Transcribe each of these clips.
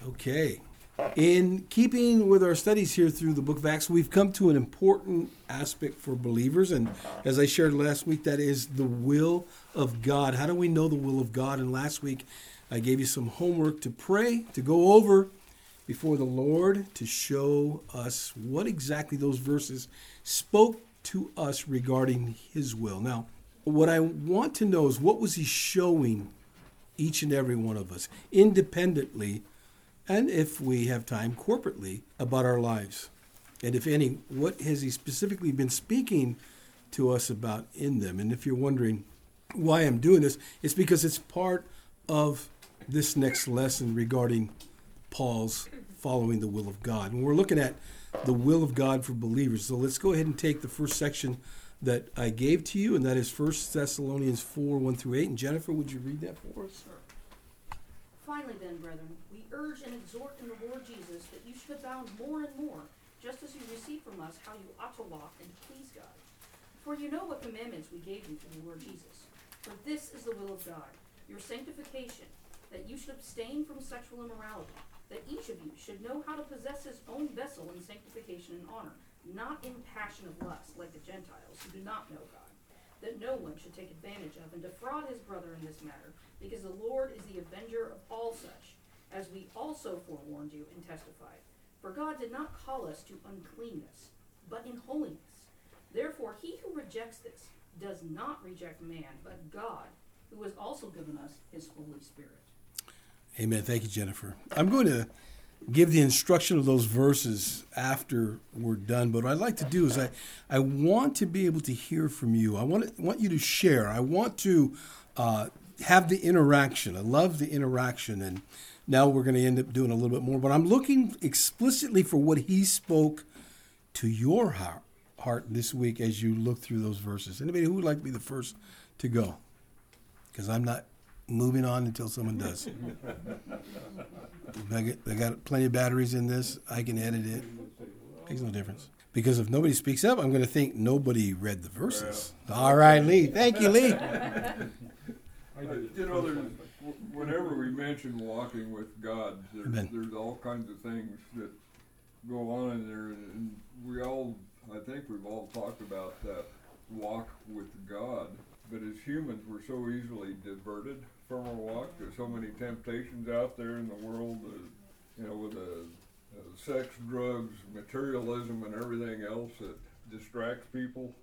Okay. In keeping with our studies here through the book of Acts, we've come to an important aspect for believers. And as I shared last week, that is the will of God. How do we know the will of God? And last week, I gave you some homework to pray, to go over before the Lord, to show us what exactly those verses spoke to us regarding his will. Now, what I want to know is, what was he showing each and every one of us independently, and if we have time, corporately, about our lives? And if any, what has he specifically been speaking to us about in them? And if you're wondering why I'm doing this, it's because it's part of this next lesson regarding Paul's following the will of God. And we're looking at the will of God for believers. So let's go ahead and take the first section that I gave to you, and that is 1 Thessalonians 4, 1 through 8. And Jennifer, would you read that for us? Sure. Finally then, brethren, we urge and exhort in the Lord Jesus that you should abound more and more, just as you receive from us how you ought to walk and to please God. For you know what commandments we gave you through the Lord Jesus. For this is the will of God, your sanctification, that you should abstain from sexual immorality, that each of you should know how to possess his own vessel in sanctification and honor, not in passion of lust, like the Gentiles who do not know God, that no one should take advantage of and defraud his brother in this matter, because the Lord is the avenger of all such, as we also forewarned you and testified. For God did not call us to uncleanness, but in holiness. Therefore he who rejects this does not reject man, but God, who has also given us his Holy Spirit. Amen. Thank you, Jennifer. I'm going to give the instruction of those verses after we're done, but what I'd like to do is I want to be able to hear from you. I want you to share. I want to have the interaction. I love the interaction, and now we're going to end up doing a little bit more, but I'm looking explicitly for what he spoke to your heart this week as you look through those verses. Anybody who would like to be the first to go? Because I'm not moving on until someone does. I got plenty of batteries in this. I can edit it. Makes no difference. Because if nobody speaks up, I'm going to think nobody read the verses. All right, Lee. Thank you, Lee. You know, whenever we mention walking with God, there's all kinds of things that go on in there, and I think we've all talked about that walk with God. But as humans, we're so easily diverted from our walk. There's so many temptations out there in the world, with sex, drugs, materialism, and everything else that distracts people.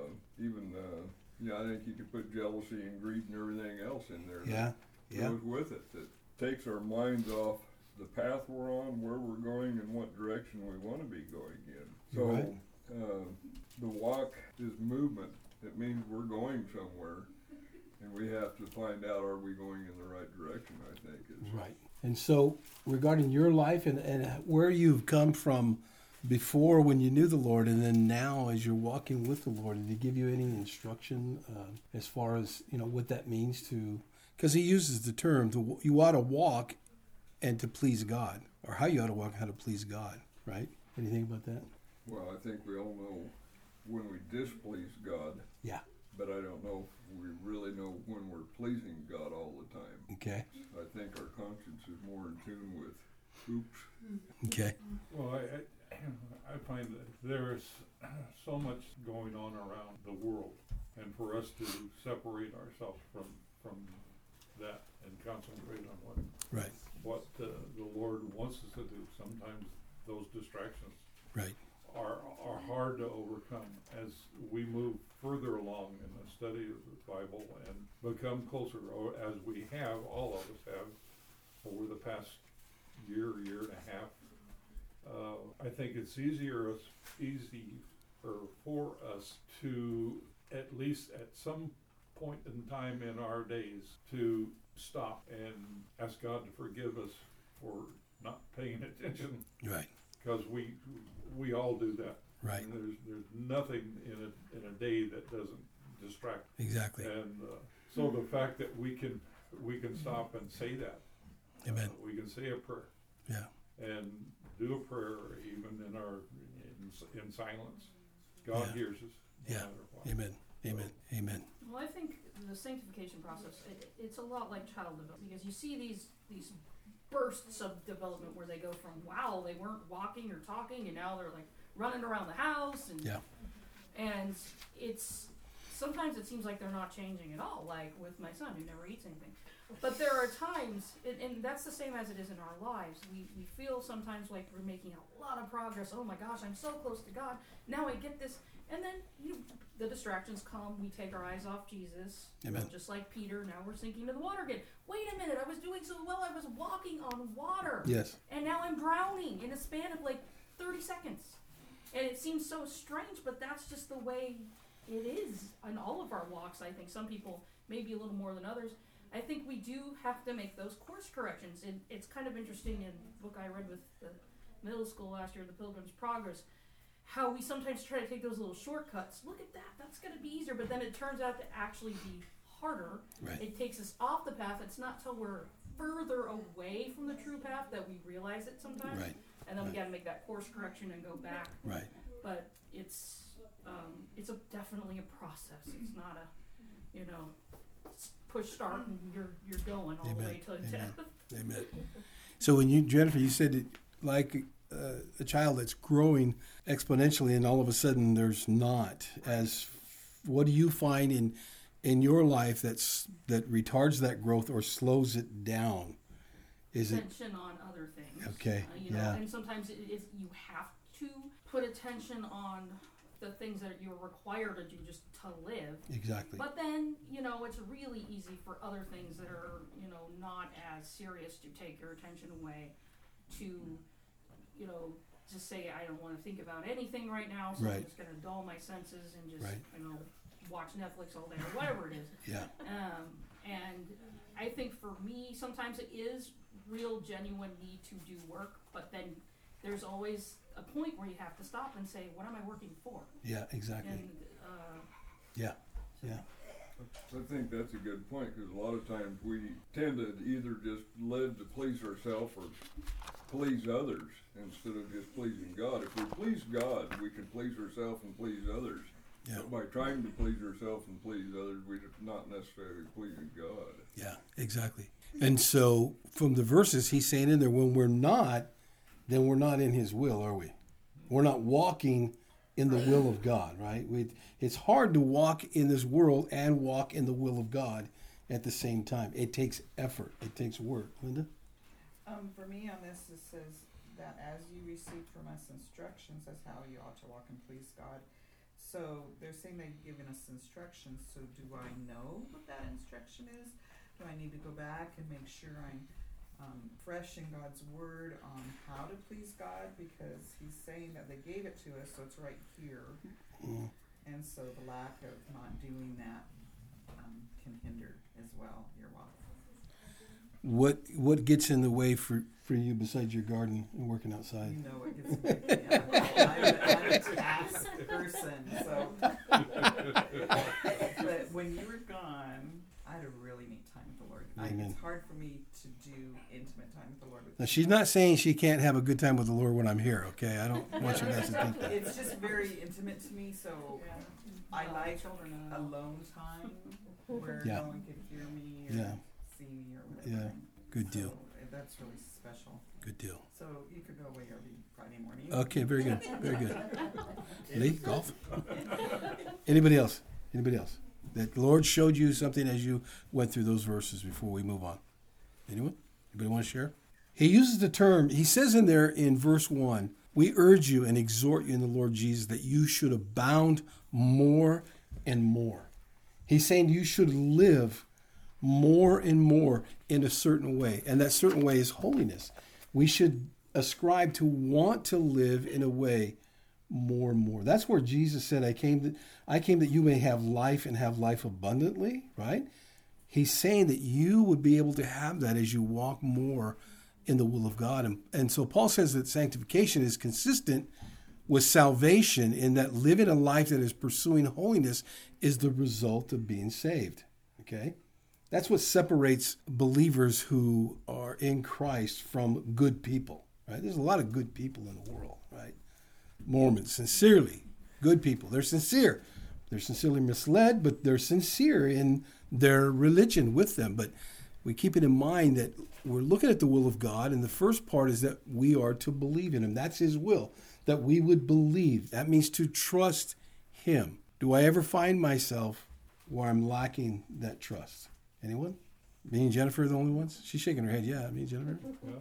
I think you could put jealousy and greed and everything else in there. Yeah. Goes with it. That takes our minds off the path we're on, where we're going, and what direction we want to be going in. So Right. The walk is movement. It means we're going somewhere, and we have to find out, are we going in the right direction, I think. Right. And so regarding your life and where you've come from before when you knew the Lord, and then now as you're walking with the Lord, did he give you any instruction as far as, what that means to, because he uses the term, you ought to walk and to please God, or how you ought to walk, how to please God, right? Anything about that? Well, I think we all know when we displease God. Yeah. But I don't know if we really know when we're pleasing God all the time. Okay. I think our conscience is more in tune with oops. Okay. Well, I find that there's so much going on around the world, and for us to separate ourselves from that and concentrate on what the Lord wants us to do. Sometimes those distractions are hard to overcome as we move further along in the study of the Bible and become closer, or as we have, all of us have, over the past year and a half. I think it's easier for us to, at least at some point in time in our days, to stop and ask God to forgive us for not paying attention. Right. Because we all do that. Right. And there's nothing in a day that doesn't distract. Exactly. And so the fact that we can stop and say that. Amen. We can say a prayer. Yeah. And do a prayer even in silence. God hears us. No matter what. Amen. Amen. Amen. Well, I think the sanctification process, it's a lot like child development, because you see these bursts of development where they go from, wow, they weren't walking or talking, and now they're like running around the house. And, and it's, sometimes it seems like they're not changing at all, like with my son who never eats anything. But there are times, and that's the same as it is in our lives. We feel sometimes like we're making a lot of progress. Oh my gosh, I'm so close to God. Now I get this. And then the distractions come. We take our eyes off Jesus. Just like Peter, now we're sinking to the water again. Wait a minute, I was doing so well. I was walking on water. Yes. And now I'm drowning in a span of like 30 seconds. And it seems so strange, but that's just the way it is in all of our walks, I think. Some people maybe a little more than others. I think we do have to make those course corrections. And it's kind of interesting in the book I read with the middle school last year, The Pilgrim's Progress, how we sometimes try to take those little shortcuts. Look at that, that's going to be easier. But then it turns out to actually be harder. Right. It takes us off the path. It's not till we're further away from the true path that we realize it sometimes. Right. And then we got to make that course correction and go back. Right. But it's definitely a process. It's not a, push start and you're going all the way to death. Amen. So when Jennifer, you said it like a child that's growing exponentially, and all of a sudden there's not. What do you find in your life that retards that growth or slows it down? Is attention on other things. Okay. And sometimes it is, you have to put attention on the things that you're required to do just to live. Exactly. But then, it's really easy for other things that are, not as serious to take your attention away, to, just say, I don't want to think about anything right now, so I'm just going to dull my senses and just, watch Netflix all day or whatever it is. Yeah. And I think for me, sometimes it is real, genuine need to do work, but then there's always a point where you have to stop and say, what am I working for? Yeah, exactly. And, yeah. I think that's a good point, because a lot of times we tend to either just live to please ourselves or please others instead of just pleasing God. If we please God, we can please ourselves and please others. Yeah. But by trying to please ourselves and please others, we're not necessarily pleasing God. Yeah, exactly. And so from the verses, he's saying in there, when we're not, then we're not in his will, are we? We're not walking in the will of God, right? It's hard to walk in this world and walk in the will of God at the same time. It takes effort. It takes work. Linda? For me on this, it says that as you receive from us instructions as how you ought to walk and please God. So they're saying they've given us instructions. So do I know what that instruction is? Do I need to go back and make sure I'm fresh in God's word on how to please God? Because he's saying that they gave it to us, so it's right here. Mm. And so the lack of not doing that can hinder as well your walk. What gets in the way for you besides your garden and working outside? You know what gets in the way. I'm a task person, so. But when you were gone, I had a really neat time with the Lord. It's hard for me to do intimate time with the Lord. Now, she's not saying she can't have a good time with the Lord when I'm here, okay? I don't want you guys to think that. It's just very intimate to me, so I like alone time where no one can hear me or see me or whatever. Yeah, good deal. So that's really special. Good deal. So you could go away every Friday morning. Okay, very good. Very good. Lee, golf? Anybody else? That the Lord showed you something as you went through those verses before we move on? Anyone? Anybody want to share? He uses the term, he says in there in verse 1, we urge you and exhort you in the Lord Jesus that you should abound more and more. He's saying you should live more and more in a certain way. And that certain way is holiness. We should ascribe to want to live in a way more and more. That's where Jesus said, I came that you may have life and have life abundantly, right? He's saying that you would be able to have that as you walk more in the will of God. And so Paul says that sanctification is consistent with salvation, in that living a life that is pursuing holiness is the result of being saved. Okay? That's what separates believers who are in Christ from good people, right? There's a lot of good people in the world, right? Mormons, sincerely good people. They're sincere. They're sincerely misled, but they're sincere in their religion with them. But we keep it in mind that we're looking at the will of God, and the first part is that we are to believe in him. That's his will, that we would believe. That means to trust him. Do I ever find myself where I'm lacking that trust? Anyone? Me and Jennifer are the only ones? She's shaking her head. Yeah, me and Jennifer.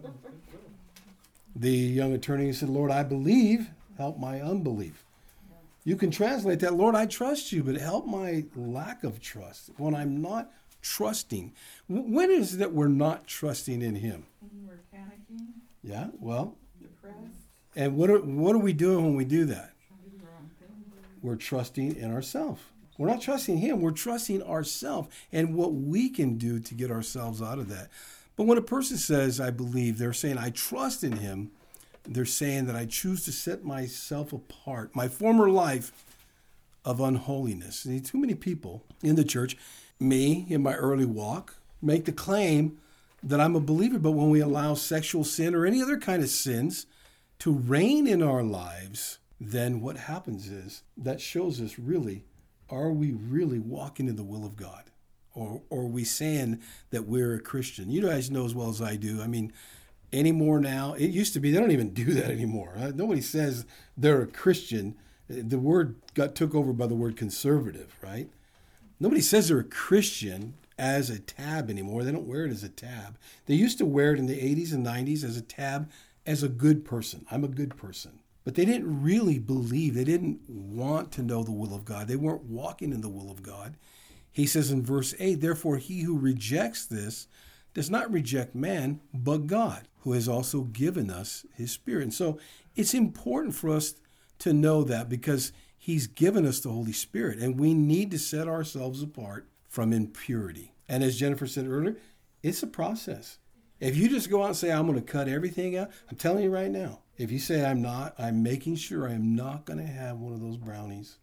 The young attorney said, Lord, I believe, help my unbelief. You can translate that, Lord, I trust you, but help my lack of trust when I'm not trusting. When is it that we're not trusting in him? We're panicking, Yeah, well, depressed, and what are we doing when we do that? trying to do the wrong thing. We're trusting in ourselves. We're not trusting him. We're trusting ourselves and what we can do to get ourselves out of that. But when a person says, I believe, they're saying, I trust in him. They're saying that I choose to set myself apart, my former life of unholiness. See, too many people in the church, me in my early walk, make the claim that I'm a believer. But when we allow sexual sin or any other kind of sins to reign in our lives, then what happens is that shows us really, are we really walking in the will of God? Or are we saying that we're a Christian? You guys know as well as I do. I mean, anymore now, it used to be, they don't even do that anymore. Nobody says they're a Christian. The word got took over by the word conservative, right? Nobody says they're a Christian as a tab anymore. They don't wear it as a tab. They used to wear it in the 80s and 90s as a tab, as a good person. I'm a good person. But they didn't really believe. They didn't want to know the will of God. They weren't walking in the will of God. He says in verse 8, therefore he who rejects this does not reject man, but God, who has also given us his Spirit. And so it's important for us to know that because he's given us the Holy Spirit, and we need to set ourselves apart from impurity. And as Jennifer said earlier, it's a process. If you just go out and say, I'm going to cut everything out, I'm telling you right now, if you say I'm not, I'm making sure I'm not going to have one of those brownies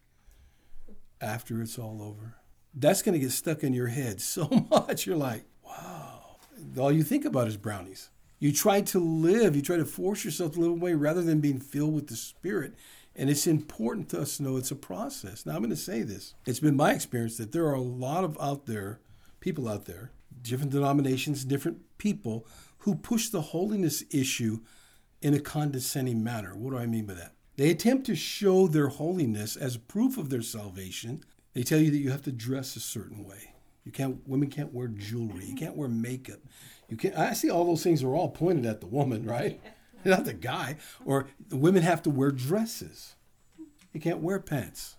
after it's all over. That's going to get stuck in your head so much. You're like, wow. All you think about is brownies. You try to live, you try to force yourself to live away rather than being filled with the Spirit. And it's important to us to know it's a process. Now, I'm going to say this. It's been my experience that there are a lot of people out there, different denominations, different people who push the holiness issue in a condescending manner. What do I mean by that? They attempt to show their holiness as proof of their salvation. They tell you that you have to dress a certain way. Women can't wear jewelry. You can't wear makeup. I see all those things are all pointed at the woman, right? Not the guy. Or the women have to wear dresses. You can't wear pants.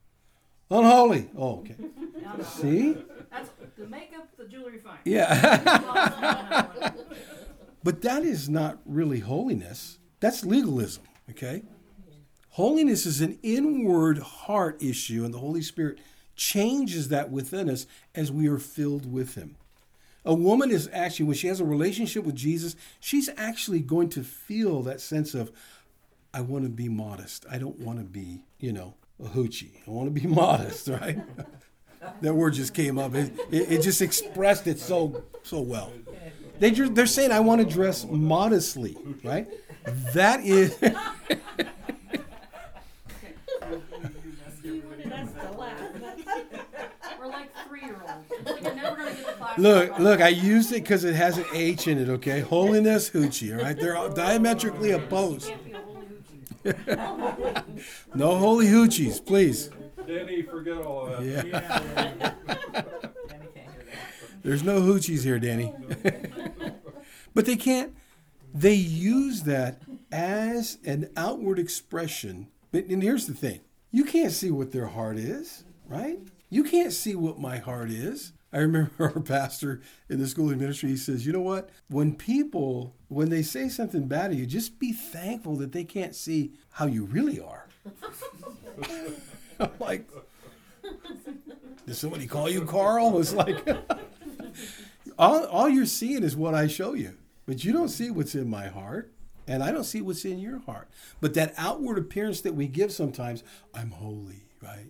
Unholy. Oh, okay. No. See? That's the makeup, the jewelry, fine. Yeah. But that is not really holiness. That's legalism, okay? Holiness is an inward heart issue, and the Holy Spirit changes that within us as we are filled with him. A woman is actually, when she has a relationship with Jesus, she's actually going to feel that sense of, I want to be modest. I don't want to be, a hoochie. I want to be modest, right? That word just came up. It just expressed it so well. They're saying, I want to dress modestly, right? That is... We're like 3-year-olds. It's like you're never going to get the class. Look, I used it because it has an H in it, okay? Holiness, hoochie, all right? They're all diametrically opposed. Can't be a holy hoochie. No holy hoochies, please. Danny, forget all of that. Yeah. Danny can't hear that. There's no hoochies here, Danny. But they use that as an outward expression. And here's the thing. You can't see what their heart is, right? You can't see what my heart is. I remember our pastor in the school of ministry, he says, you know what? When they say something bad to you, just be thankful that they can't see how you really are. I'm like, did somebody call you Carl? It's like, all you're seeing is what I show you. But you don't see what's in my heart. And I don't see what's in your heart. But that outward appearance that we give sometimes, I'm holy, right?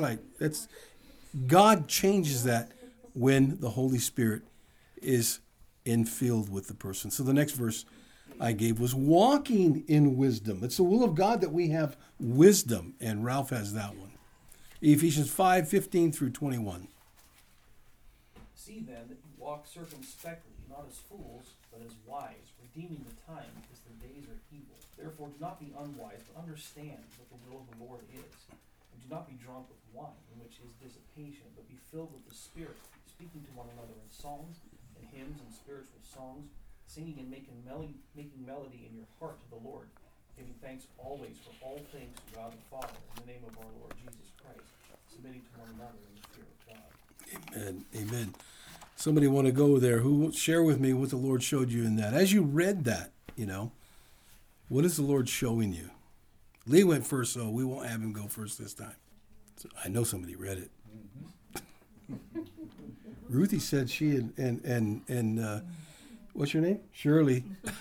God changes that when the Holy Spirit is infilled with the person. So the next verse I gave was walking in wisdom. It's the will of God that we have wisdom, and Ralph has that one. Ephesians 5:15 through 21. See then that you walk circumspectly, not as fools, but but as wise, redeeming the time, because the days are evil. Therefore do not be unwise, but understand what the will of the Lord is. And do not be drunk with wine, in which is dissipation, but be filled with the Spirit, speaking to one another in psalms and hymns and spiritual songs, singing and making melody in your heart to the Lord, giving thanks always for all things to God the Father, in the name of our Lord Jesus Christ, submitting to one another in the fear of God. Amen. Amen. Somebody want to go there? Who share with me what the Lord showed you in that? As you read that, what is the Lord showing you? Lee went first, so we won't have him go first this time. So I know somebody read it. Mm-hmm. Ruthie said she and what's your name? Shirley.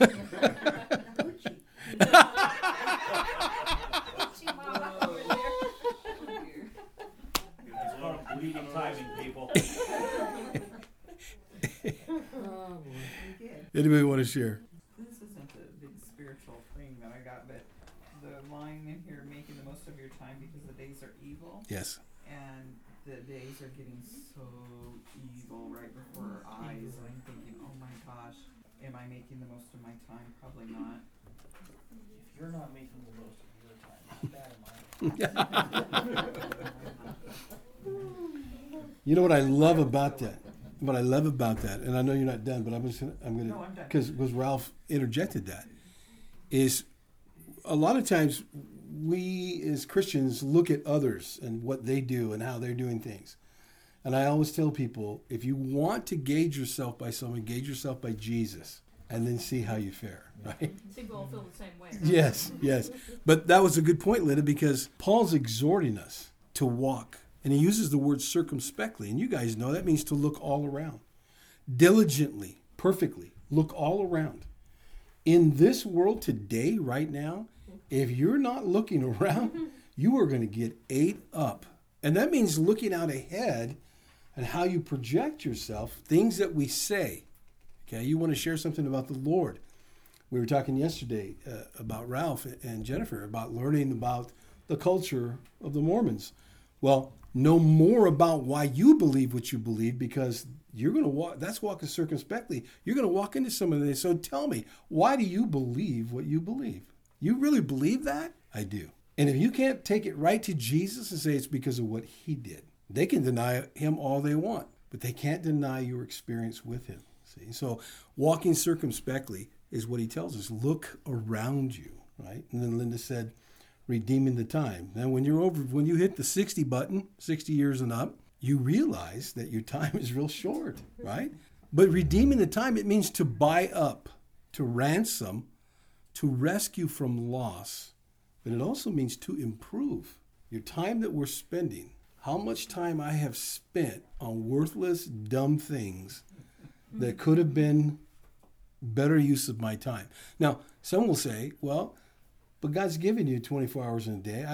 Leading timing, people. Anybody want to share? This isn't a big spiritual thing that I got, but the line in here, making the most of your time because the days are evil. Yes. And the days are getting so evil right before our eyes. And I'm thinking, oh my gosh, am I making the most of my time? Probably not. If you're not making the most of your time, how bad am I? You know what I love about that? What I love about that, and I know you're not done, but I'm going No, I'm to, done. because Ralph interjected that, is a lot of times we as Christians look at others and what they do and how they're doing things. And I always tell people, if you want to gauge yourself by someone, gauge yourself by Jesus, and then see how you fare, right? I think we all feel the same way. Right? Yes. But that was a good point, Linda, because Paul's exhorting us to walk. And he uses the word circumspectly. And you guys know that means to look all around. Diligently, perfectly, look all around. In this world today, right now, if you're not looking around, you are going to get ate up. And that means looking out ahead and how you project yourself, things that we say. Okay, you want to share something about the Lord. We were talking yesterday about Ralph and Jennifer, about learning about the culture of the Mormons. Well, know more about why you believe what you believe, because you're going to walk, that's walking circumspectly. You're going to walk into some of this. So tell me, why do you believe what you believe? You really believe that? I do. And if you can't take it right to Jesus and say it's because of what he did, they can deny him all they want, but they can't deny your experience with him. See? So walking circumspectly is what he tells us. Look around you, right? And then Linda said, redeeming the time. Now, when you hit the 60 button, 60 years and up, you realize that your time is real short, right? But redeeming the time, it means to buy up, to ransom, to rescue from loss. But it also means to improve. Your time that we're spending, how much time I have spent on worthless, dumb things that could have been better use of my time. Now, some will say, well, but God's given you 24 hours in a day.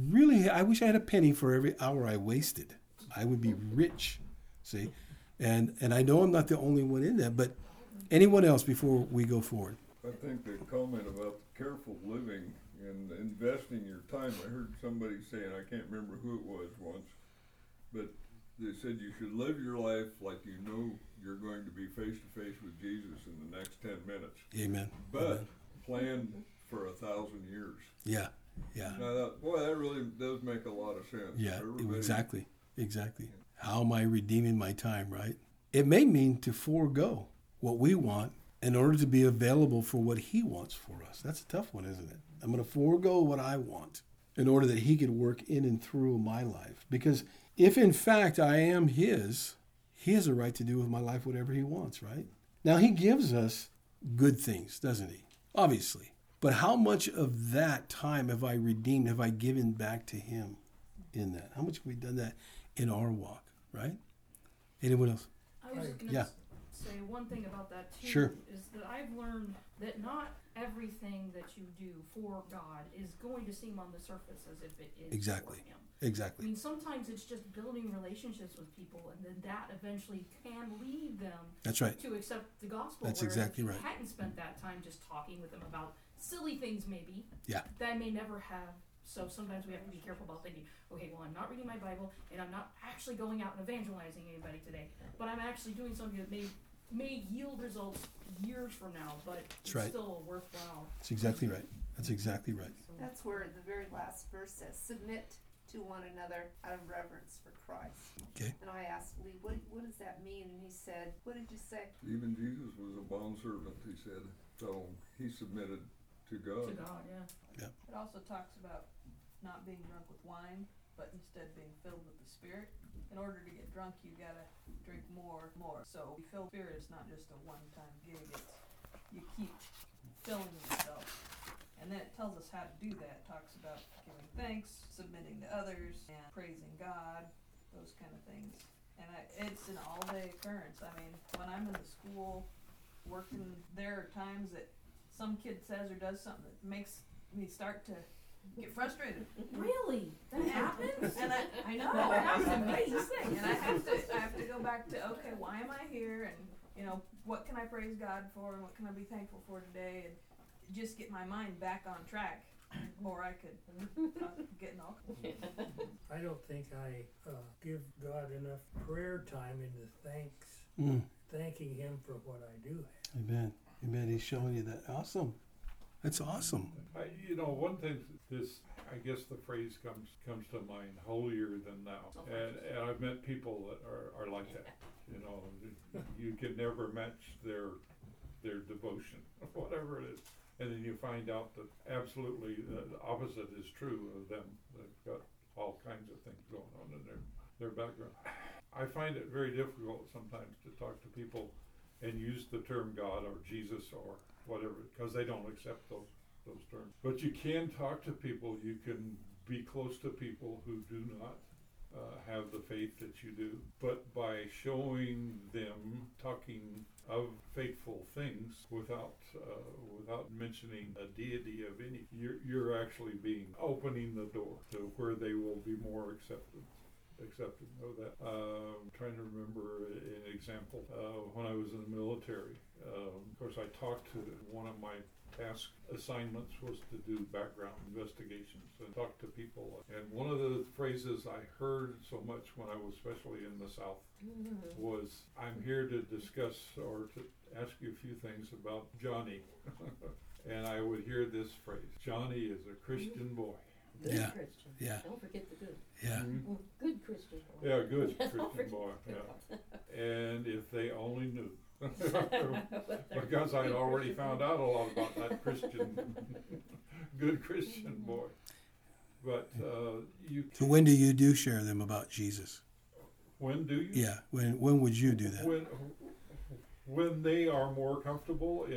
I wish I had a penny for every hour I wasted. I would be rich, see? And I know I'm not the only one in that, but anyone else before we go forward? I think the comment about careful living and investing your time, I heard somebody saying, I can't remember who it was once, but they said you should live your life like you know you're going to be face to face with Jesus in the next 10 minutes. Amen. But Amen. plan for 1,000 years. Yeah. And I thought, boy, that really does make a lot of sense. Yeah, Everybody, exactly. How am I redeeming my time, right? It may mean to forego what we want in order to be available for what he wants for us. That's a tough one, isn't it? I'm going to forego what I want in order that he could work in and through my life. Because if in fact I am his, he has a right to do with my life whatever he wants, right? Now, he gives us good things, doesn't he? Obviously. But how much of that time have I redeemed, have I given back to him in that? How much have we done that in our walk, right? Anyone else? I was just going to say one thing about that too. Sure. Is that I've learned that not everything that you do for God is going to seem on the surface as if it is Exactly. for him. Exactly. I mean, sometimes it's just building relationships with people, and then that eventually can lead them That's right. to accept the gospel. That's whereas exactly if right. you hadn't spent that time just talking with them about silly things maybe, Yeah. that I may never have. So sometimes we have to be careful about thinking, okay, well, I'm not reading my Bible, and I'm not actually going out and evangelizing anybody today, but I'm actually doing something that may may yield results years from now, but it's right. still worthwhile. That's exactly right. That's exactly right. That's where the very last verse says, submit to one another out of reverence for Christ. Okay. And I asked Lee, what does that mean? And he said, what did you say? Even Jesus was a bondservant, he said. So he submitted to God. To God, yeah. It also talks about not being drunk with wine, but instead being filled with the Spirit. In order to get drunk, you gotta drink more. So be filled with the Spirit is not just a one-time gig. It's you keep filling yourself. And then it tells us how to do that. It talks about giving thanks, submitting to others, and praising God, those kind of things. And it's an all-day occurrence. I mean, when I'm in the school working, there are times that some kid says or does something that makes me start to get frustrated. Really? That happens? And I know. That's amazing. And I have to go back to, okay, why am I here? And, you know, what can I praise God for? And what can I be thankful for today? And just get my mind back on track, or I could get in all. I don't think I give God enough prayer time into thanking Him for what I do have. Amen. Amen. He's showing you that. Awesome. That's awesome. One thing, I guess the phrase comes to mind, holier than thou. And I've met people that are like that. You know, you can never match their devotion, whatever it is. And then you find out that absolutely the opposite is true of them. They've got all kinds of things going on in their background. I find it very difficult sometimes to talk to people and use the term God or Jesus or whatever, because they don't accept those terms. But you can talk to people, you can be close to people who do not have the faith that you do, but by showing them talking of faithful things without mentioning a deity of any, you're actually opening the door to where they will be more accepted of that. I'm trying to remember an example. When I was in the military, of course I talked to one of my task assignments was to do background investigations and talk to people. And one of the phrases I heard so much when I was especially in the South was, I'm here to discuss or to ask you a few things about Johnny. And I would hear this phrase, Johnny is a Christian boy. Good Christian. Yeah. Don't forget the good. Yeah. Good Christian boy. Yeah, good Christian boy. Yeah. And if they only knew. Because I'd already found out a lot about that good Christian boy. But So when do you share them about Jesus? When do you? Yeah. When would you do that? When they are more comfortable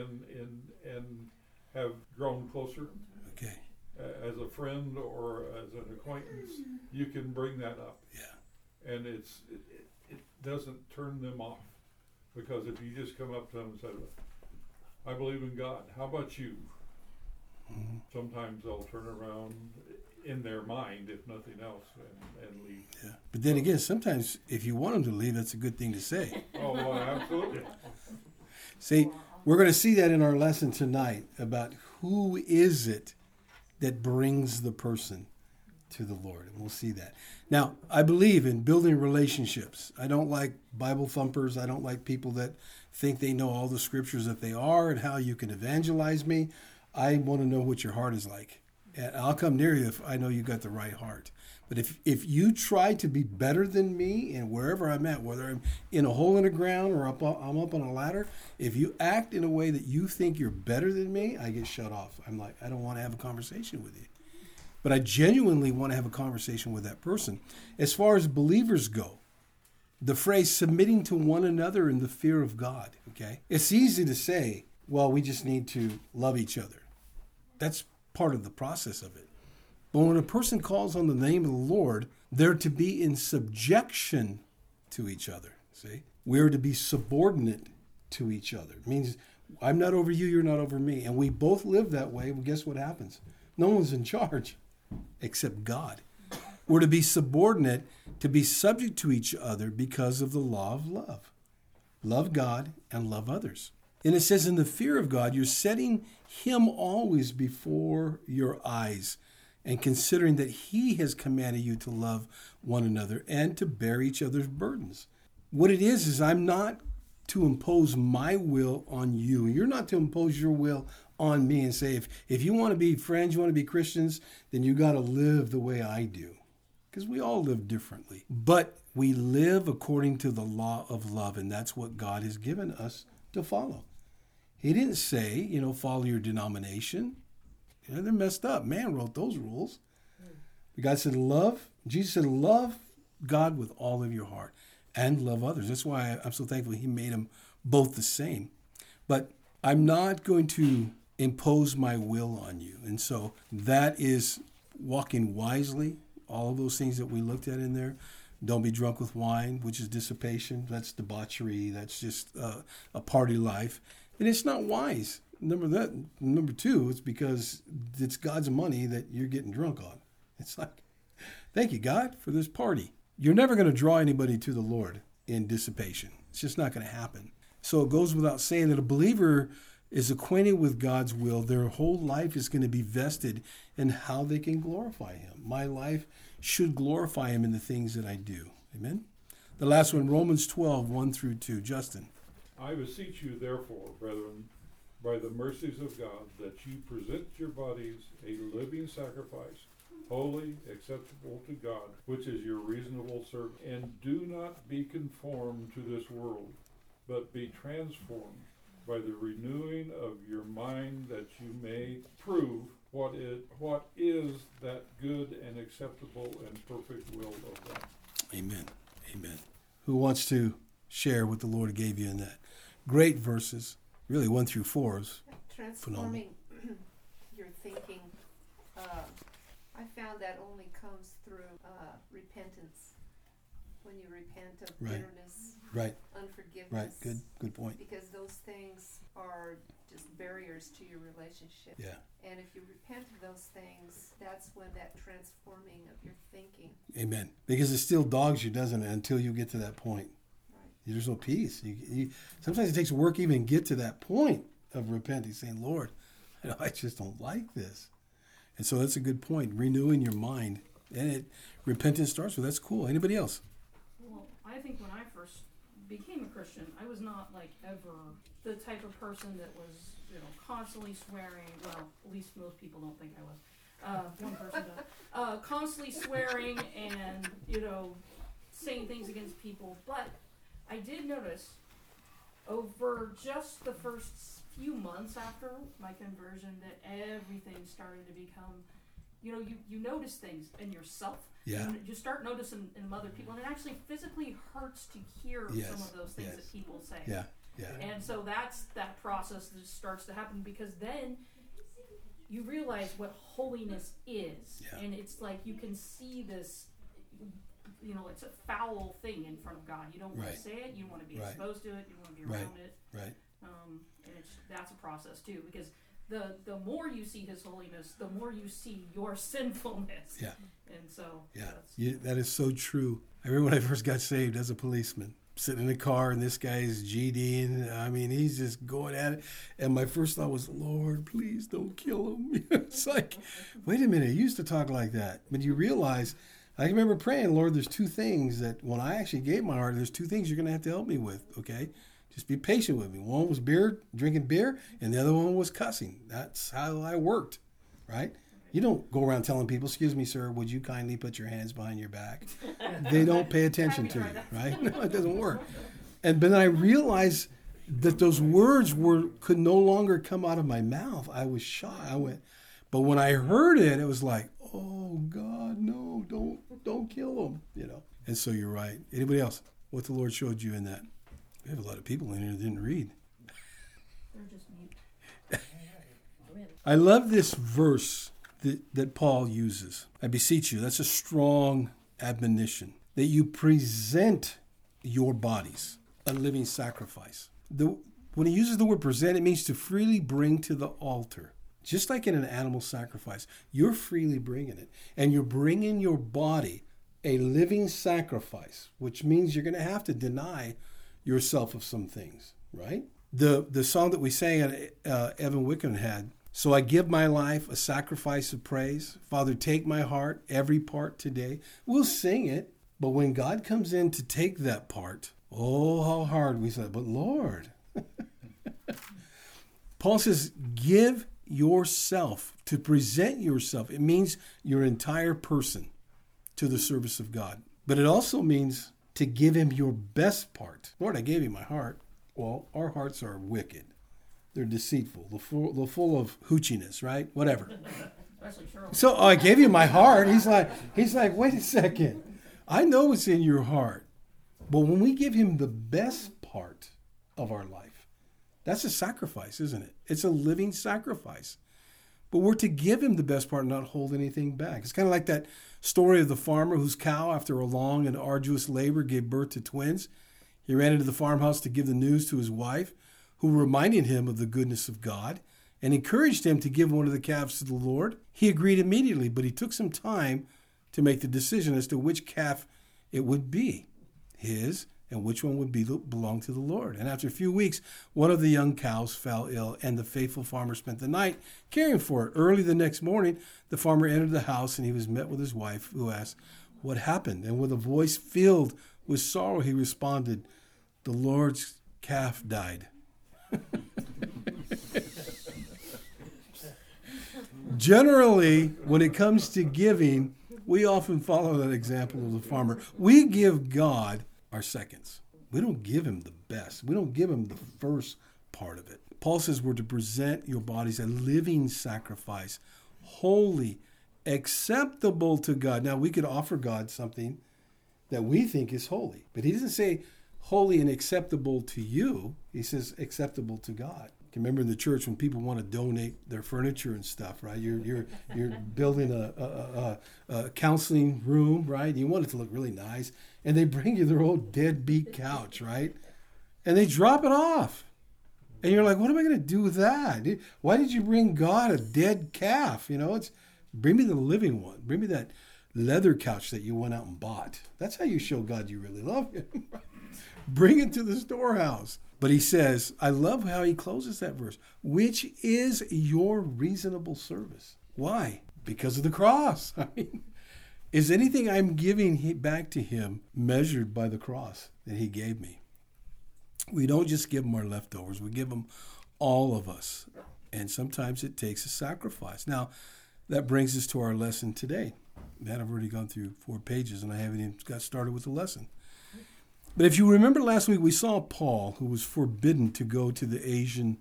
and have grown closer. Okay. As a friend or as an acquaintance, you can bring that up. Yeah. And it doesn't turn them off. Because if you just come up to them and say, I believe in God, how about you? Mm-hmm. Sometimes they'll turn around in their mind, if nothing else, and leave. Yeah. But then again, sometimes if you want them to leave, that's a good thing to say. Oh, well, absolutely. See, we're going to see that in our lesson tonight about who is it that brings the person to the Lord. And we'll see that. Now, I believe in building relationships. I don't like Bible thumpers. I don't like people that think they know all the scriptures that they are and how you can evangelize me. I want to know what your heart is like. And I'll come near you if I know you got the right heart. But if you try to be better than me and wherever I'm at, whether I'm in a hole in the ground or I'm up on a ladder, if you act in a way that you think you're better than me, I get shut off. I'm like, I don't want to have a conversation with you. But I genuinely want to have a conversation with that person. As far as believers go, the phrase submitting to one another in the fear of God, okay? It's easy to say, well, we just need to love each other. That's part of the process of it. But when a person calls on the name of the Lord, they're to be in subjection to each other, see? We're to be subordinate to each other. It means I'm not over you, you're not over me. And we both live that way. Well, guess what happens? No one's in charge except God. We're to be subordinate, to be subject to each other because of the law of love. Love God and love others. And it says in the fear of God, you're setting Him always before your eyes and considering that He has commanded you to love one another and to bear each other's burdens. What it is I'm not to impose my will on you. You're not to impose your will on me and say, if you want to be friends, you want to be Christians, then you got to live the way I do. Because we all live differently. But we live according to the law of love, and that's what God has given us to follow. He didn't say, follow your denomination. They're messed up. Man wrote those rules. God said love. Jesus said love God with all of your heart and love others. That's why I'm so thankful he made them both the same. But I'm not going to impose my will on you. And so that is walking wisely. All of those things that we looked at in there. Don't be drunk with wine, which is dissipation. That's debauchery. That's just a party life. And it's not wise. Number two, it's because it's God's money that you're getting drunk on. It's like, thank you, God, for this party. You're never going to draw anybody to the Lord in dissipation. It's just not going to happen. So it goes without saying that a believer is acquainted with God's will. Their whole life is going to be vested in how they can glorify him. My life should glorify him in the things that I do. Amen? The last one, Romans 12, 1 through 2. Justin. I beseech you, therefore, brethren, by the mercies of God, that you present your bodies a living sacrifice, holy, acceptable to God, which is your reasonable service. And do not be conformed to this world, but be transformed by the renewing of your mind, that you may prove what is that good and acceptable and perfect will of God. Amen. Amen. Who wants to share what the Lord gave you in that? Great verses. Really, 1 through 4 is transforming your thinking. I found that only comes through repentance. When you repent of bitterness, unforgiveness. Right, good point. Because those things are just barriers to your relationship. Yeah. And if you repent of those things, that's when that transforming of your thinking. Amen. Because it still dogs you, doesn't it, until you get to that point. Right. There's no peace. Sometimes it takes work even get to that point of repenting, saying, Lord, I just don't like this. And so that's a good point, renewing your mind. And repentance starts with, that's cool. Anybody else? Well, I think when I first became a Christian, I was not ever the type of person that was, constantly swearing. Well, at least most people don't think I was. One person does. Constantly swearing and, saying things against people. But I did notice over just the first few months after my conversion that everything started to become, you notice things in yourself. Yeah. You start noticing in other people, and it actually physically hurts to hear some of those things that people say. Yeah. And so that's that process that starts to happen, because then you realize what holiness is. Yeah. And it's like you can see this, it's a foul thing in front of God. You don't want to say it. You don't want to be exposed to it. You want to be around it. Right. And that's a process too, because the more you see his holiness, the more you see your sinfulness. Yeah. And so that is so true. I remember when I first got saved as a policeman, sitting in the car, and this guy's GDing. I mean, he's just going at it. And my first thought was, Lord, please don't kill him. It's like, wait a minute, you used to talk like that. But you realize, I remember praying, Lord, there's two things that when I actually gave my heart, there's two things you're going to have to help me with, okay? Just be patient with me. One was drinking beer, and the other one was cussing. That's how I worked, right? You don't go around telling people, excuse me, sir, would you kindly put your hands behind your back? They don't pay attention to you, right? No, it doesn't work. But then I realized that those words could no longer come out of my mouth. I was shy. But when I heard it, it was like, oh, God, no, don't kill him, And so you're right. Anybody else? What the Lord showed you in that? We have a lot of people in here that didn't read. They're just mute. I love this verse that Paul uses. I beseech you, that's a strong admonition, that you present your bodies a living sacrifice. When he uses the word present, it means to freely bring to the altar. Just like in an animal sacrifice, you're freely bringing it. And you're bringing your body a living sacrifice, which means you're going to have to deny yourself of some things, right? The song that we sang at Evan Wickham had, so I give my life a sacrifice of praise. Father, take my heart, every part today. We'll sing it, but when God comes in to take that part, Oh, how hard we said, but Lord. Paul says, give yourself, to present yourself. It means your entire person to the service of God. But it also means to give him your best part. Lord, I gave you my heart. Well, our hearts are wicked. They're deceitful. They're full of hoochiness, right? Whatever. So I gave you my heart. He's like, wait a second. I know what's in your heart. But when we give him the best part of our life, that's a sacrifice, isn't it? It's a living sacrifice. But we're to give him the best part and not hold anything back. It's kind of like that story of the farmer whose cow, after a long and arduous labor, gave birth to twins. He ran into the farmhouse to give the news to his wife, who reminded him of the goodness of God and encouraged him to give one of the calves to the Lord. He agreed immediately, but he took some time to make the decision as to which calf it would be, his, and which one would belong to the Lord. And after a few weeks, one of the young cows fell ill, and the faithful farmer spent the night caring for it. Early the next morning, the farmer entered the house, and he was met with his wife, who asked, "What happened?" And with a voice filled with sorrow, he responded, "The Lord's calf died." Generally, when it comes to giving, we often follow that example of the farmer. We give God our seconds. We don't give him the best. We don't give him the first part of it. Paul says we're to present your bodies a living sacrifice, holy, acceptable to God. Now, we could offer God something that we think is holy, but he doesn't say holy and acceptable to you. He says acceptable to God. You remember in the church when people want to donate their furniture and stuff, right? You're building a counseling room, right? You want it to look really nice, and they bring you their old deadbeat couch, right? And they drop it off, and you're like, "What am I going to do with that? Why did you bring God a dead calf? It's bring me the living one. Bring me that leather couch that you went out and bought. That's how you show God you really love him. Bring it to the storehouse." But he says, I love how he closes that verse, which is your reasonable service. Why? Because of the cross. I mean, is anything I'm giving back to him measured by the cross that he gave me? We don't just give him our leftovers. We give him all of us. And sometimes it takes a sacrifice. Now, that brings us to our lesson today. Man, I've already gone through 4 pages and I haven't even got started with the lesson. But if you remember last week, we saw Paul, who was forbidden to go to the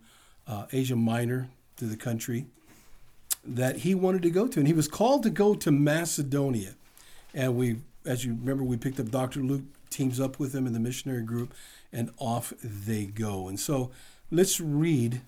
Asia Minor, to the country that he wanted to go to. And he was called to go to Macedonia. And as you remember, we picked up Dr. Luke, teams up with him in the missionary group, and off they go. And so let's read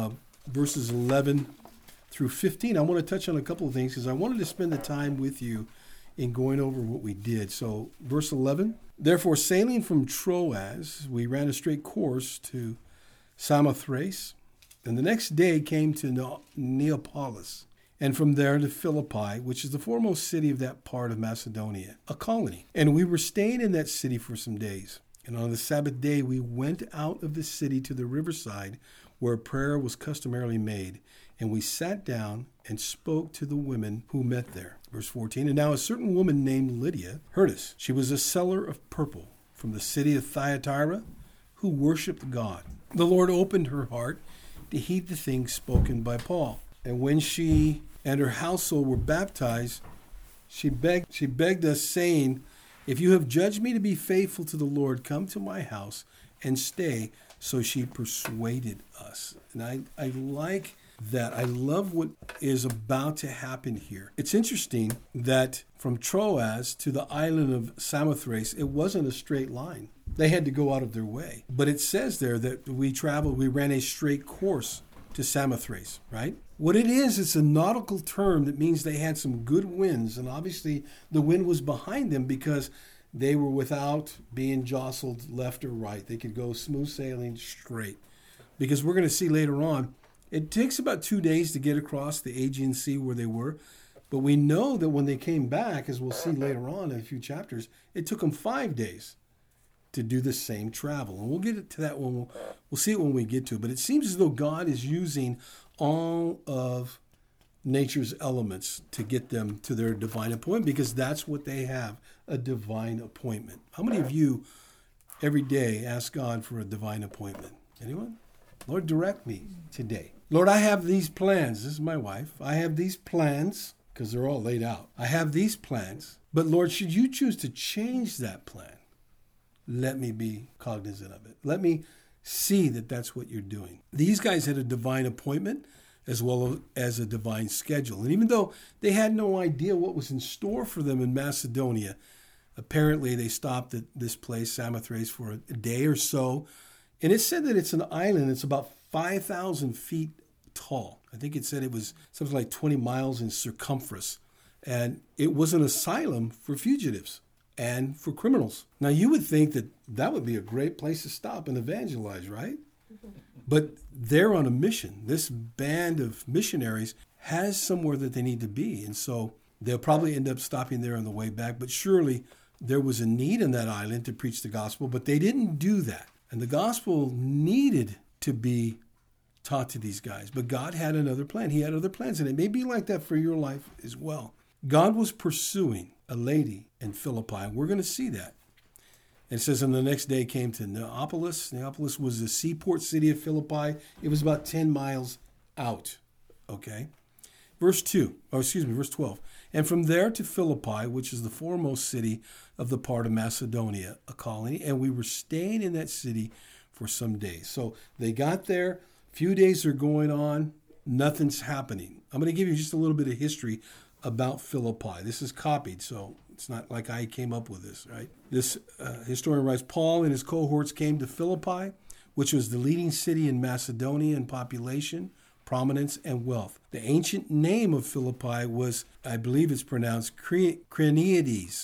verses 11 through 15. I want to touch on a couple of things because I wanted to spend the time with you in going over what we did. So verse 11, therefore sailing from Troas, we ran a straight course to Samothrace, and the next day came to Neapolis, and from there to Philippi, which is the foremost city of that part of Macedonia, a colony. And we were staying in that city for some days. And on the Sabbath day, we went out of the city to the riverside where prayer was customarily made. And we sat down and spoke to the women who met there. Verse 14, and now a certain woman named Lydia heard us. She was a seller of purple from the city of Thyatira who worshiped God. The Lord opened her heart to heed the things spoken by Paul. And when she and her household were baptized, she begged us, saying, if you have judged me to be faithful to the Lord, come to my house and stay. So she persuaded us. And I like that. I love what is about to happen here. It's interesting that from Troas to the island of Samothrace, it wasn't a straight line. They had to go out of their way. But it says there that we ran a straight course to Samothrace, right? What it is, it's a nautical term that means they had some good winds, and obviously the wind was behind them because they were without being jostled left or right. They could go smooth sailing straight. Because we're going to see later on, it takes about 2 days to get across the Aegean Sea where they were, but we know that when they came back, as we'll see later on in a few chapters, it took them 5 days to do the same travel. And we'll get to that when we'll see it when we get to it. But it seems as though God is using all of nature's elements to get them to their divine appointment, because that's what they have, a divine appointment. How many of you every day ask God for a divine appointment? Anyone? Lord, direct me today. Lord, I have these plans. This is my wife. I have these plans because they're all laid out. I have these plans. But Lord, should you choose to change that plan, let me be cognizant of it. Let me see that that's what you're doing. These guys had a divine appointment as well as a divine schedule. And even though they had no idea what was in store for them in Macedonia, apparently they stopped at this place, Samothrace, for a day or so. And it said that it's an island. It's about 5,000 feet tall. I think it said it was something like 20 miles in circumference. And it was an asylum for fugitives and for criminals. Now, you would think that that would be a great place to stop and evangelize, right? But they're on a mission. This band of missionaries has somewhere that they need to be. And so they'll probably end up stopping there on the way back. But surely there was a need in that island to preach the gospel, but they didn't do that. And the gospel needed to be taught to these guys. But God had another plan. He had other plans. And it may be like that for your life as well. God was pursuing a lady in Philippi. And we're going to see that. It says, and the next day came to Neapolis. Neapolis was the seaport city of Philippi. It was about 10 miles out. Okay. Verse 12. And from there to Philippi, which is the foremost city of the part of Macedonia, a colony. And we were staying in that city for some days. So they got there. A few days are going on. Nothing's happening. I'm going to give you just a little bit of history about Philippi. This is copied, so it's not like I came up with this, right? This historian writes, Paul and his cohorts came to Philippi, which was the leading city in Macedonia in population, prominence, and wealth. The ancient name of Philippi was, I believe it's pronounced Craniades,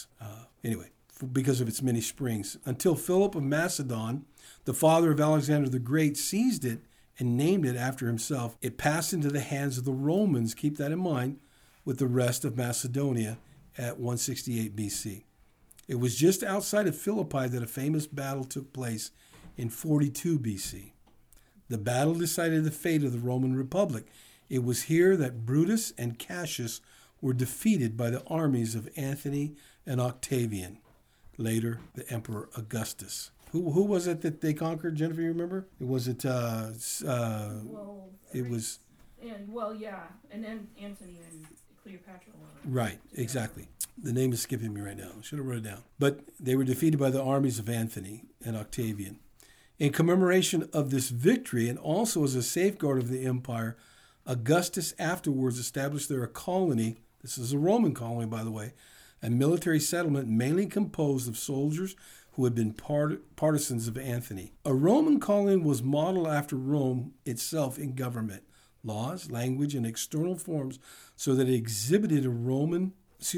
because of its many springs. Until Philip of Macedon, the father of Alexander the Great, seized it and named it after himself. It passed into the hands of the Romans, keep that in mind, with the rest of Macedonia at 168 BC. It was just outside of Philippi that a famous battle took place in 42 BC. The battle decided the fate of the Roman Republic. It was here that Brutus and Cassius were defeated by the armies of Antony and Octavian, later the Emperor Augustus. Who was it that they conquered, Jennifer, you remember? And then Antony and Cleopatra. Right, exactly. The name is skipping me right now. I should have wrote it down. But they were defeated by the armies of Antony and Octavian. In commemoration of this victory, and also as a safeguard of the empire, Augustus afterwards established there a colony. This is a Roman colony, by the way, a military settlement mainly composed of soldiers who had been partisans of Antony. A Roman colony was modeled after Rome itself in government, laws, language, and external forms, so that it exhibited Rome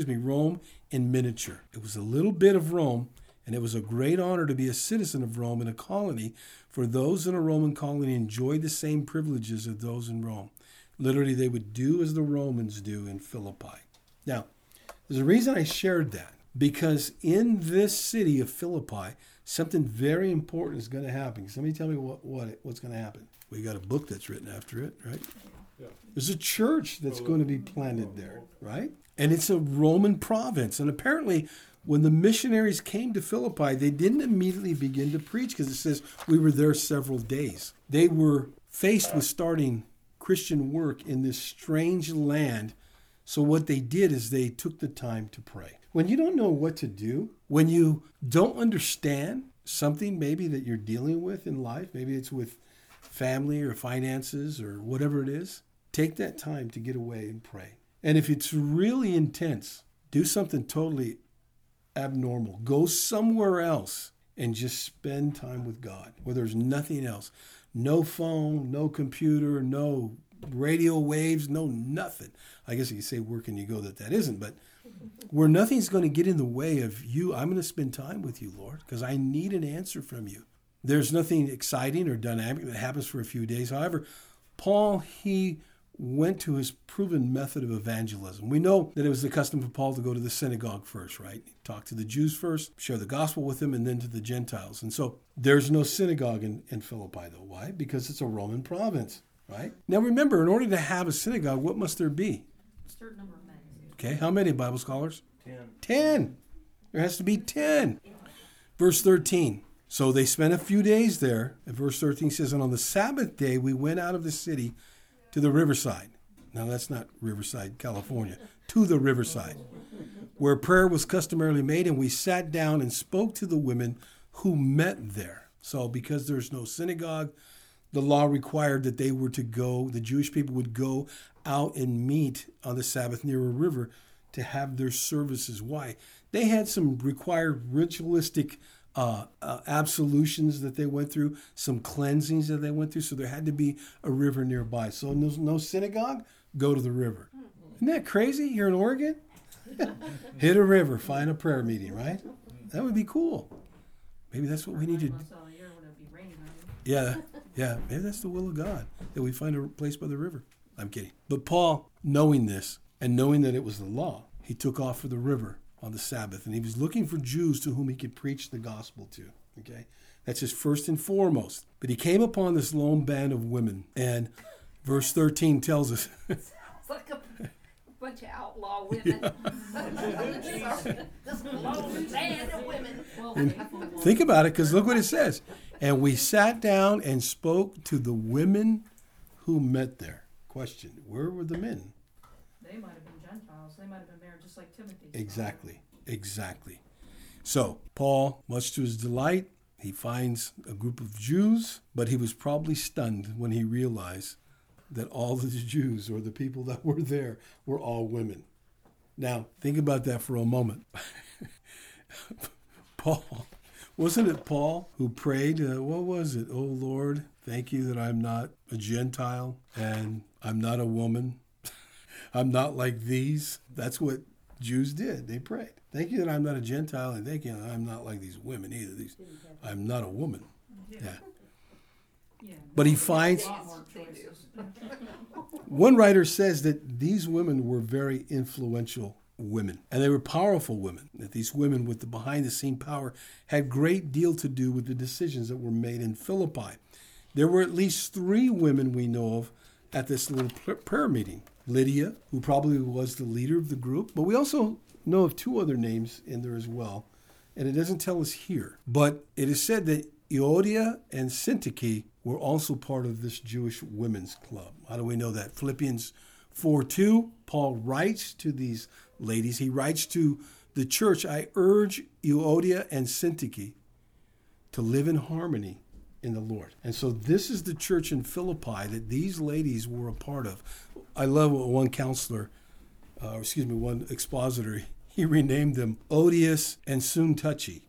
in miniature. It was a little bit of Rome, and it was a great honor to be a citizen of Rome in a colony, for those in a Roman colony enjoyed the same privileges as those in Rome. Literally, they would do as the Romans do in Philippi. Now, there's a reason I shared that, because in this city of Philippi, something very important is going to happen. Somebody tell me what's going to happen. We got a book that's written after it, right? Yeah. There's a church that's going to be planted there, right? And it's a Roman province. And apparently, when the missionaries came to Philippi, they didn't immediately begin to preach, because it says we were there several days. They were faced with starting Christian work in this strange land. So what they did is they took the time to pray. When you don't know what to do, when you don't understand something maybe that you're dealing with in life, maybe it's with family or finances or whatever it is, take that time to get away and pray. And if it's really intense, do something totally abnormal. Go somewhere else and just spend time with God, where there's nothing else. No phone, no computer, no radio waves, no nothing. I guess you could say where can you go that isn't, but where nothing's going to get in the way of you, I'm going to spend time with you, Lord, because I need an answer from you. There's nothing exciting or dynamic that happens for a few days. However, Paul, he went to his proven method of evangelism. We know that it was the custom for Paul to go to the synagogue first, right? Talk to the Jews first, share the gospel with them, and then to the Gentiles. And so there's no synagogue in Philippi, though. Why? Because it's a Roman province, right? Now remember, in order to have a synagogue, what must there be? A certain number of men. Okay, how many Bible scholars? 10. 10. There has to be 10. Verse 13. So they spent a few days there. And verse 13 says, and on the Sabbath day, we went out of the city to the riverside. Now, that's not Riverside, California. To the riverside, where prayer was customarily made, and we sat down and spoke to the women who met there. So because there's no synagogue, the law required that they were to go, the Jewish people would go out and meet on the Sabbath near a river to have their services. Why? They had some required ritualistic absolutions that they went through, some cleansings that they went through, so there had to be a river nearby. So no synagogue, go to the river. Isn't that crazy here in Oregon? Hit a river, find a prayer meeting, right? That would be cool. Maybe that's what we need to do. Yeah, maybe that's the will of God, that we find a place by the river. I'm kidding. But Paul, knowing this, and knowing that it was the law, he took off for the river on the Sabbath, and he was looking for Jews to whom he could preach the gospel to. Okay, that's his first and foremost. But he came upon this lone band of women, and verse 13 tells us. It's like a bunch of outlaw women. This lone band of women. Think about it, because look what it says. And we sat down and spoke to the women who met there. Question: where were the men? They might have been Gentiles. They might have been there just like Timothy. Exactly. So Paul, much to his delight, he finds a group of Jews, but he was probably stunned when he realized that all the Jews, or the people that were there, were all women. Now, think about that for a moment. Paul, wasn't it Paul who prayed, what was it? Oh, Lord, thank you that I'm not a Gentile and I'm not a woman. I'm not like these. That's what Jews did. They prayed. Thank you that I'm not a Gentile, and thank you that I'm not like these women either. I'm not a woman. Yeah. But he finds... One writer says that these women were very influential women, and they were powerful women, that these women with the behind-the-scene power had great deal to do with the decisions that were made in Philippi. There were at least 3 women we know of at this little prayer meeting. Lydia, who probably was the leader of the group, but we also know of 2 other names in there as well, and it doesn't tell us here. But it is said that Euodia and Syntyche were also part of this Jewish women's club. How do we know that? Philippians 4:2, Paul writes to these ladies. He writes to the church, I urge Euodia and Syntyche to live in harmony in the Lord. And so this is the church in Philippi that these ladies were a part of. I love what one one expositor, he renamed them Odious and Soon-Touchy.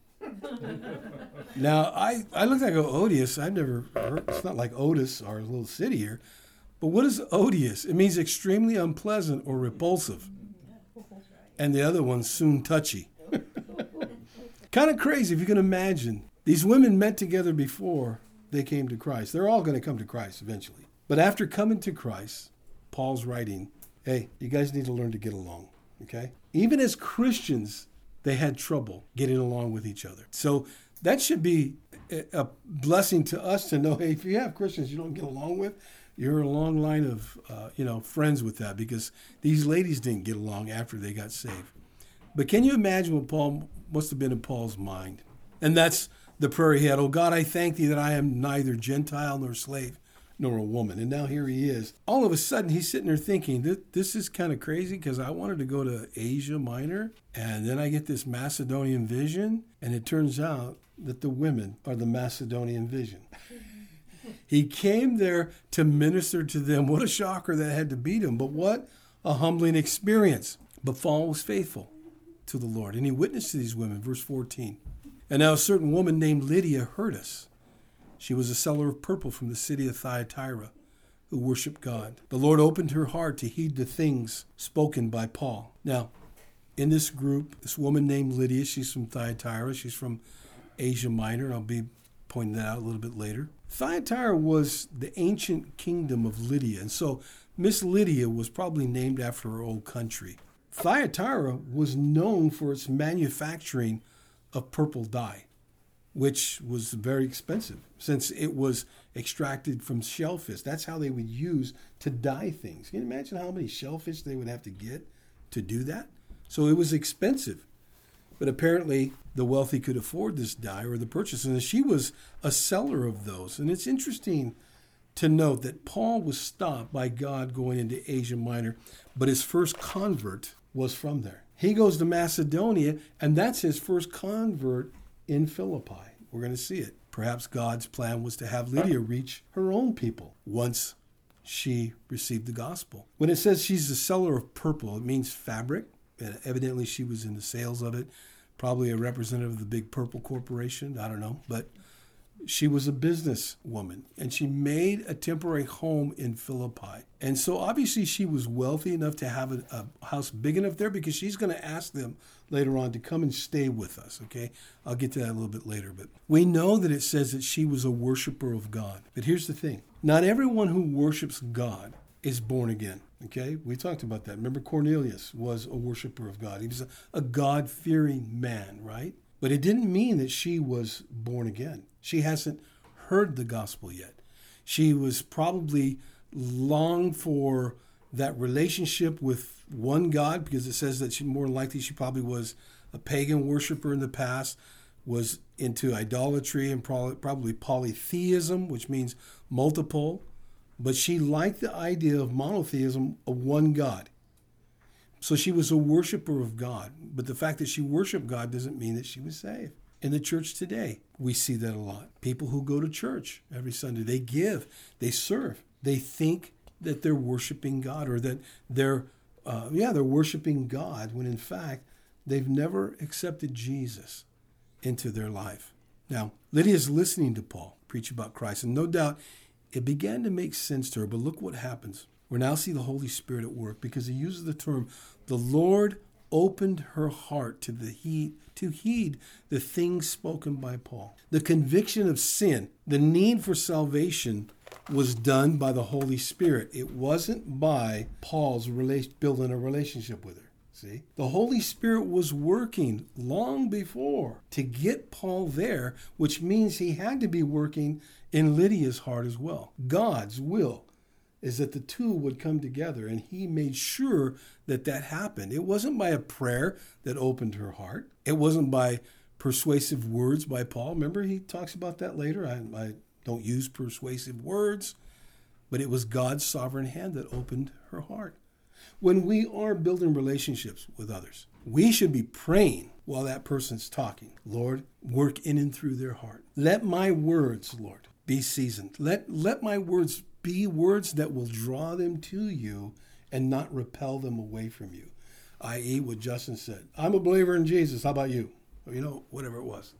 Now, I looked at odious. I've never heard, it's not like Otis, our little city here. But what is odious? It means extremely unpleasant or repulsive. And the other one's Soon-Touchy. Kind of crazy if you can imagine. These women met together before they came to Christ. They're all going to come to Christ eventually. But after coming to Christ, Paul's writing, hey, you guys need to learn to get along, okay? Even as Christians, they had trouble getting along with each other. So that should be a blessing to us to know, hey, if you have Christians you don't get along with, you're a long line of friends with that, because these ladies didn't get along after they got saved. But can you imagine what Paul must have been in Paul's mind? And that's the prayer he had. Oh God, I thank thee that I am neither Gentile nor slave nor a woman. And now here he is. All of a sudden he's sitting there thinking, this is kind of crazy, because I wanted to go to Asia Minor, and then I get this Macedonian vision, and it turns out that the women are the Macedonian vision. He came there to minister to them. What a shocker that had to beat him, but what a humbling experience. But Paul was faithful to the Lord, and he witnessed to these women. Verse 14. And now a certain woman named Lydia heard us. She was a seller of purple from the city of Thyatira, who worshiped God. The Lord opened her heart to heed the things spoken by Paul. Now, in this group, this woman named Lydia, she's from Thyatira. She's from Asia Minor, and I'll be pointing that out a little bit later. Thyatira was the ancient kingdom of Lydia, and so Miss Lydia was probably named after her old country. Thyatira was known for its manufacturing of purple dye, which was very expensive since it was extracted from shellfish. That's how they would use to dye things. Can you imagine how many shellfish they would have to get to do that? So it was expensive. But apparently the wealthy could afford this dye or the purchase, and she was a seller of those. And it's interesting to note that Paul was stopped by God going into Asia Minor, but his first convert was from there. He goes to Macedonia, and that's his first convert in Philippi. We're going to see it. Perhaps God's plan was to have Lydia reach her own people once she received the gospel. When it says she's a seller of purple, it means fabric. And evidently she was in the sales of it. Probably a representative of the big Purple Corporation. I don't know. But she was a businesswoman, and she made a temporary home in Philippi. And so obviously she was wealthy enough to have a house big enough there, because she's going to ask them later on to come and stay with us, okay? I'll get to that a little bit later. But we know that it says that she was a worshiper of God. But here's the thing. Not everyone who worships God is born again, okay? We talked about that. Remember, Cornelius was a worshiper of God. He was a God-fearing man, right? But it didn't mean that she was born again. She hasn't heard the gospel yet. She was probably longed for that relationship with one God, because it says that more than likely she probably was a pagan worshiper in the past, was into idolatry and probably polytheism, which means multiple. But she liked the idea of monotheism, of one God. So she was a worshiper of God. But the fact that she worshiped God doesn't mean that she was saved. In the church today, we see that a lot. People who go to church every Sunday, they give, they serve. They think that they're worshiping God, or that they're worshiping God, when in fact, they've never accepted Jesus into their life. Now, Lydia's listening to Paul preach about Christ, and no doubt it began to make sense to her. But look what happens. We now see the Holy Spirit at work, because he uses the term, the Lord opened her heart to heed the things spoken by Paul. The conviction of sin, the need for salvation, was done by the Holy Spirit. It wasn't by Paul's building a relationship with her. See? The Holy Spirit was working long before to get Paul there, which means he had to be working in Lydia's heart as well. God's will is that the two would come together, and he made sure that that happened. It wasn't by a prayer that opened her heart. It wasn't by persuasive words by Paul. Remember, he talks about that later. I don't use persuasive words, but it was God's sovereign hand that opened her heart. When we are building relationships with others, we should be praying while that person's talking. Lord, work in and through their heart. Let my words, Lord, be seasoned. Let my words be words that will draw them to you and not repel them away from you. I.e. what Justin said. I'm a believer in Jesus. How about you? Or, whatever it was.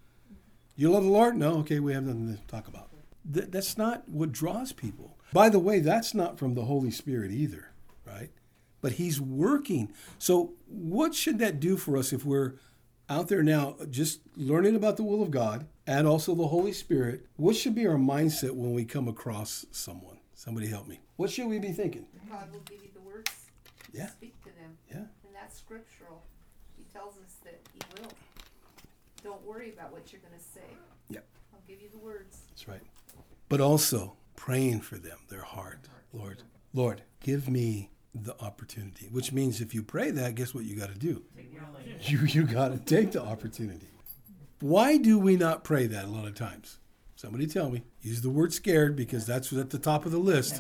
You love the Lord? No? Okay, we have nothing to talk about. That's not what draws people. By the way, that's not from the Holy Spirit either, right? But he's working. So what should that do for us if we're out there now just learning about the will of God and also the Holy Spirit? What should be our mindset when we come across someone? Somebody help me. What should we be thinking? God will give you the words to speak to them. Yeah. And that's scriptural. He tells us that he will. Don't worry about what you're going to say. Yep. I'll give you the words. That's right. But also praying for them, their heart. Lord, give me the opportunity. Which means if you pray that, guess what you got to do? You got to take the opportunity. Why do we not pray that a lot of times? Somebody tell me. Use the word scared, because that's at the top of the list.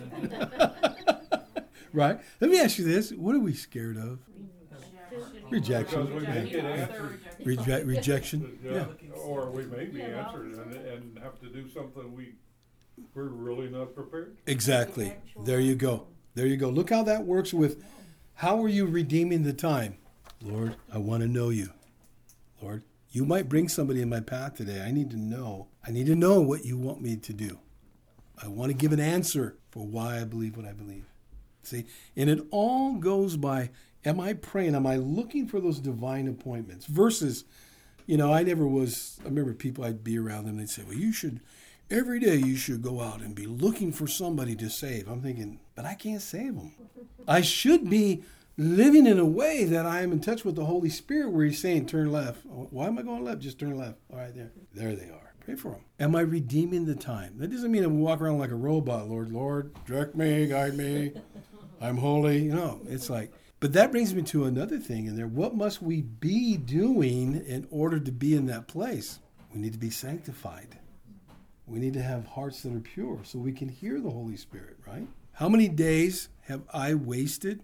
Right? Let me ask you this. What are we scared of? Rejection. Because we may get answered. Rejection. Yeah. Or we may be answered and have to do something we're really not prepared. Exactly. There you go. There you go. Look how that works with, how are you redeeming the time? Lord, I want to know you. Lord, you might bring somebody in my path today. I need to know what you want me to do. I want to give an answer for why I believe what I believe. See? And it all goes by, am I praying? Am I looking for those divine appointments? Versus, I remember people, I'd be around them, they'd say, well, every day you should go out and be looking for somebody to save. I'm thinking, but I can't save them. I should be living in a way that I am in touch with the Holy Spirit, where he's saying, turn left. Why am I going left? Just turn left. All right, there. There they are. Pray for them. Am I redeeming the time? That doesn't mean I'm walking around like a robot. Lord, direct me, guide me. I'm holy. It's like, But that brings me to another thing in there. What must we be doing in order to be in that place? We need to be sanctified. We need to have hearts that are pure so we can hear the Holy Spirit, right? How many days have I wasted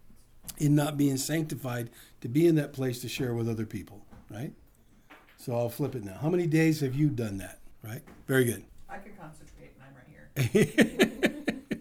in not being sanctified to be in that place to share with other people, right? So I'll flip it now. How many days have you done that, right? Very good. I could concentrate and I'm right here.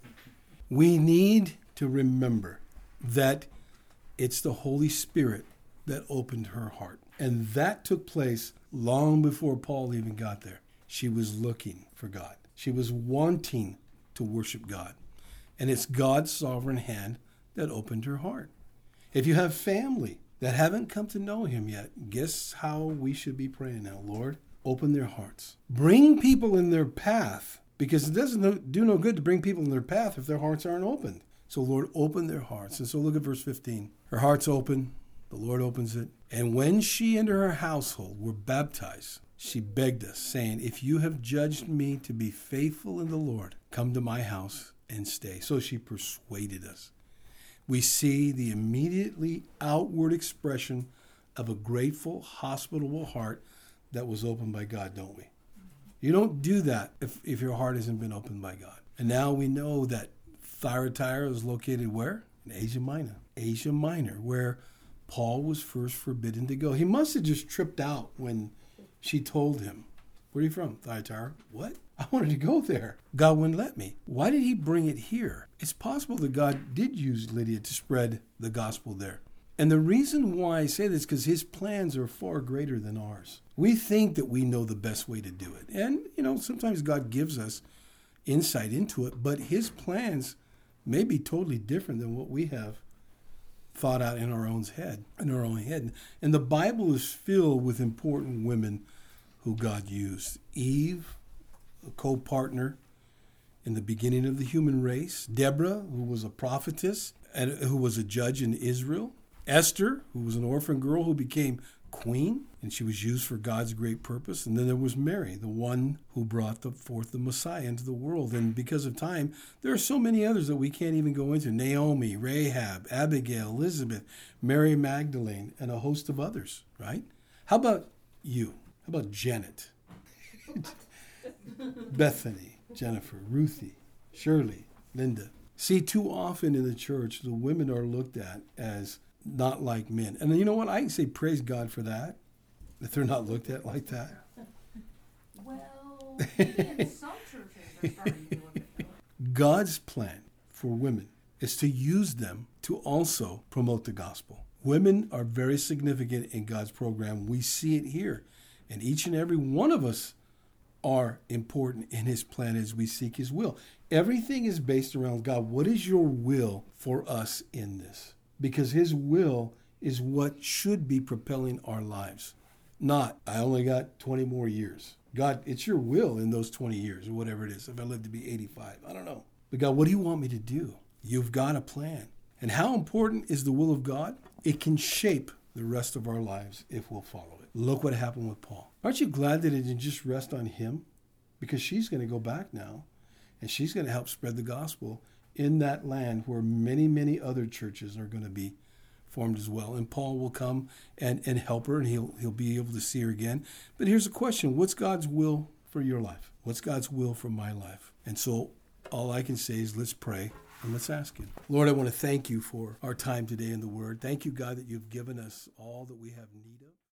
We need to remember that it's the Holy Spirit that opened her heart. And that took place long before Paul even got there. She was looking for God. She was wanting to worship God. And it's God's sovereign hand that opened her heart. If you have family that haven't come to know him yet, guess how we should be praying now? Lord, open their hearts. Bring people in their path, because it doesn't do no good to bring people in their path if their hearts aren't opened. So, Lord, open their hearts. And so look at verse 15. Her heart's open. The Lord opens it. And when she and her household were baptized, she begged us, saying, if you have judged me to be faithful in the Lord, come to my house and stay. So she persuaded us. We see the immediately outward expression of a grateful, hospitable heart that was opened by God, don't we? You don't do that if your heart hasn't been opened by God. And now we know that Thyatira is located where? In Asia Minor. Asia Minor, where Paul was first forbidden to go. He must have just tripped out when she told him, where are you from? Thyatira. What? I wanted to go there. God wouldn't let me. Why did he bring it here? It's possible that God did use Lydia to spread the gospel there. And the reason why I say this is because his plans are far greater than ours. We think that we know the best way to do it. And, sometimes God gives us insight into it, but his plans may be totally different than what we have thought out in our own head. And the Bible is filled with important women who God used. Eve, a co-partner in the beginning of the human race. Deborah, who was a prophetess and who was a judge in Israel. Esther, who was an orphan girl who became queen, and she was used for God's great purpose. And then there was Mary, the one who brought forth the Messiah into the world. And because of time, there are so many others that we can't even go into. Naomi, Rahab, Abigail, Elizabeth, Mary Magdalene, and a host of others, right? How about you? How about Janet? Bethany, Jennifer, Ruthie, Shirley, Linda. See, too often in the church, the women are looked at as not like men. And you know what? I can say praise God for that they're not looked at like that. Well, in some churches, they're starting to look at that. God's plan for women is to use them to also promote the gospel. Women are very significant in God's program. We see it here. And each and every one of us are important in his plan as we seek his will. Everything is based around God. What is your will for us in this? Because his will is what should be propelling our lives. Not, I only got 20 more years. God, it's your will in those 20 years or whatever it is. If I live to be 85, I don't know. But God, what do you want me to do? You've got a plan. And how important is the will of God? It can shape the rest of our lives if we'll follow it. Look what happened with Paul. Aren't you glad that it didn't just rest on him? Because she's going to go back now, and she's going to help spread the gospel in that land where many, many other churches are going to be formed as well. And Paul will come and help her, and he'll be able to see her again. But here's a question. What's God's will for your life? What's God's will for my life? And so all I can say is let's pray and let's ask him. Lord, I want to thank you for our time today in the Word. Thank you, God, that you've given us all that we have need of.